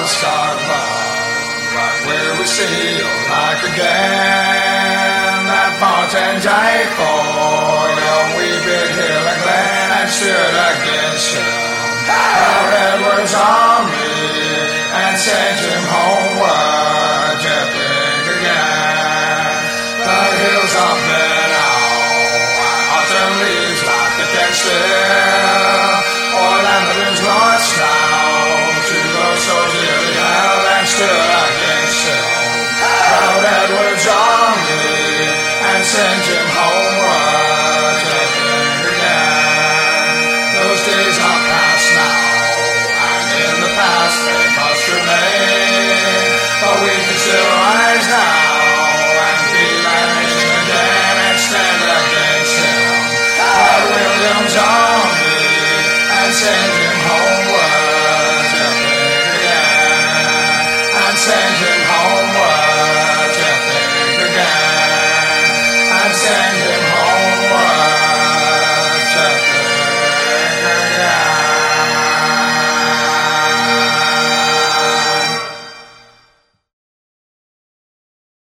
start love, right where we see you like again. That fountain died for you, we bid hill and glen and stood against you. Our Edward's army and sent him homeward.